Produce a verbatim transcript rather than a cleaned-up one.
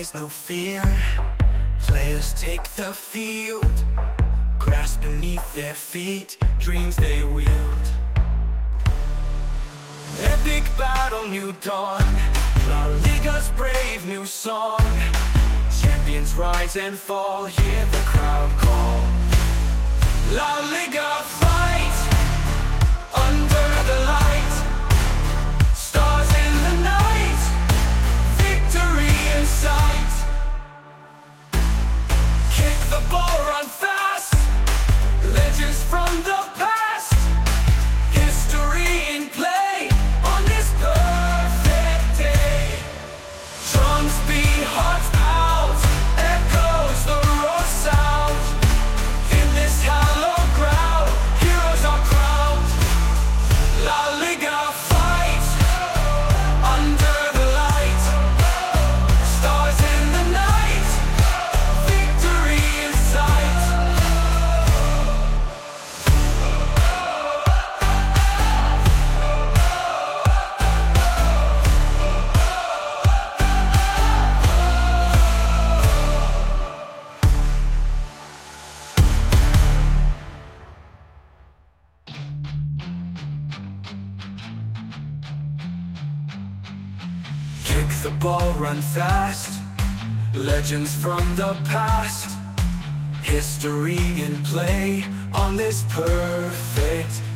eyes, no fear. Players take the field, grasp beneath their feet, dreams they wield. Epic battle, new dawn, La Liga's brave new song. Champions rise and fall, hear the crowd call. La Liga fight, under the light. Stars in the night, victory in sight. Kick the ball, run fast, legends from the past. History in play on this perfect day. Drums beat, hearts pound, echoes the raw sound. In this hallowed ground, heroes are crowned. La Liga fight, under the light. Stars in the night, victory in sight. Kick the ball, run fast, legends from the past. History in play on this perfect